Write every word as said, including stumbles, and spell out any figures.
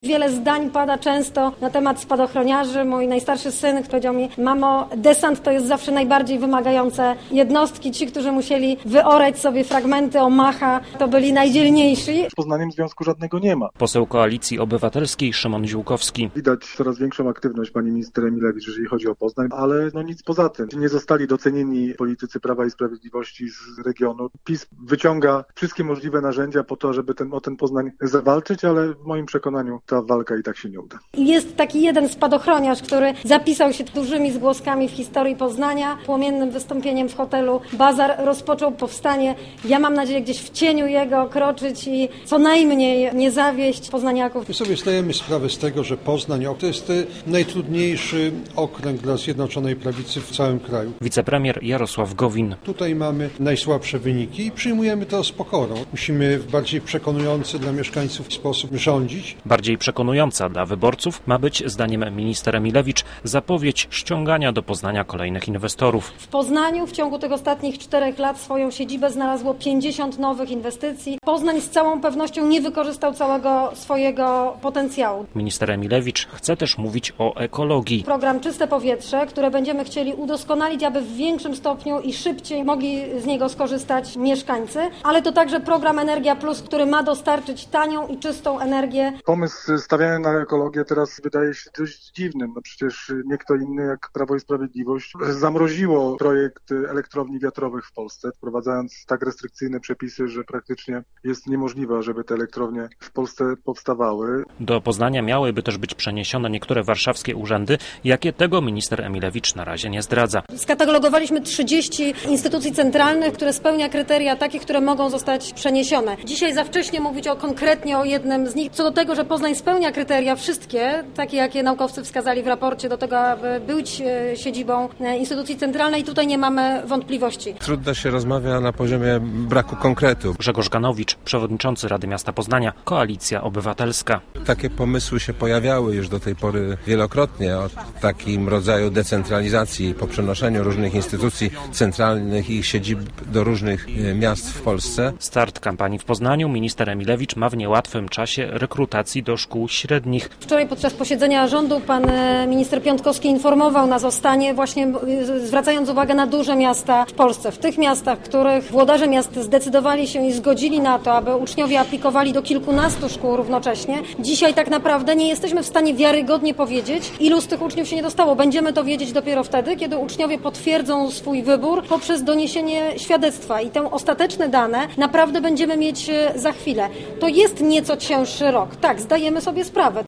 Wiele zdań pada często na temat spadochroniarzy. Mój najstarszy syn powiedział mi: mamo, desant to jest zawsze najbardziej wymagające jednostki. Ci, którzy musieli wyorać sobie fragmenty Omaha, to byli najdzielniejsi. Z Poznaniem związku żadnego nie ma. Poseł Koalicji Obywatelskiej Szymon Ziółkowski. Widać coraz większą aktywność pani minister Emilewicz, jeżeli chodzi o Poznań, ale no nic poza tym. Nie zostali docenieni politycy Prawa i Sprawiedliwości z regionu. PiS wyciąga wszystkie możliwe narzędzia po to, żeby ten, o ten Poznań zawalczyć, ale w moim przekonaniu ta walka i tak się nie uda. Jest taki jeden spadochroniarz, który zapisał się dużymi zgłoskami w historii Poznania. Płomiennym wystąpieniem w hotelu Bazar rozpoczął powstanie. Ja mam nadzieję gdzieś w cieniu jego kroczyć i co najmniej nie zawieść poznaniaków. My sobie zdajemy sprawę z tego, że Poznań to jest najtrudniejszy okręg dla Zjednoczonej Prawicy w całym kraju. Wicepremier Jarosław Gowin. Tutaj mamy najsłabsze wyniki i przyjmujemy to z pokorą. Musimy w bardziej przekonujący dla mieszkańców sposób rządzić. Bardziej przekonująca dla wyborców ma być, zdaniem minister Emilewicz, zapowiedź ściągania do Poznania kolejnych inwestorów. W Poznaniu w ciągu tych ostatnich czterech lat swoją siedzibę znalazło pięćdziesiąt nowych inwestycji. Poznań z całą pewnością nie wykorzystał całego swojego potencjału. Minister Emilewicz chce też mówić o ekologii. Program Czyste Powietrze, które będziemy chcieli udoskonalić, aby w większym stopniu i szybciej mogli z niego skorzystać mieszkańcy, ale to także program Energia Plus, który ma dostarczyć tanią i czystą energię. Pomysł stawiany na ekologię teraz wydaje się dość dziwnym. No przecież nie kto inny jak Prawo i Sprawiedliwość zamroziło projekt elektrowni wiatrowych w Polsce, wprowadzając tak restrykcyjne przepisy, że praktycznie jest niemożliwe, żeby te elektrownie w Polsce powstawały. Do Poznania miałyby też być przeniesione niektóre warszawskie urzędy, jakie tego minister Emilewicz na razie nie zdradza. Skatalogowaliśmy trzydzieści instytucji centralnych, które spełnia kryteria takie, które mogą zostać przeniesione. Dzisiaj za wcześnie mówić o konkretnie o jednym z nich. Co do tego, że Poznań spełnia kryteria wszystkie, takie jakie naukowcy wskazali w raporcie do tego, aby być siedzibą instytucji centralnej, tutaj nie mamy wątpliwości. Trudno się rozmawia na poziomie braku konkretu. Grzegorz Ganowicz, przewodniczący Rady Miasta Poznania, Koalicja Obywatelska. Takie pomysły się pojawiały już do tej pory wielokrotnie o takim rodzaju decentralizacji po przenoszeniu różnych instytucji centralnych i ich siedzib do różnych miast w Polsce. Start kampanii w Poznaniu minister Emilewicz ma w niełatwym czasie rekrutacji do szkół średnich. Wczoraj podczas posiedzenia rządu pan minister Piątkowski informował nas o stanie, właśnie zwracając uwagę na duże miasta w Polsce. W tych miastach, w których włodarze miast zdecydowali się i zgodzili na to, aby uczniowie aplikowali do kilkunastu szkół równocześnie, dzisiaj tak naprawdę nie jesteśmy w stanie wiarygodnie powiedzieć, ilu z tych uczniów się nie dostało. Będziemy to wiedzieć dopiero wtedy, kiedy uczniowie potwierdzą swój wybór poprzez doniesienie świadectwa i te ostateczne dane naprawdę będziemy mieć za chwilę. To jest nieco cięższy rok. Tak, zdajemy sobie sprawę.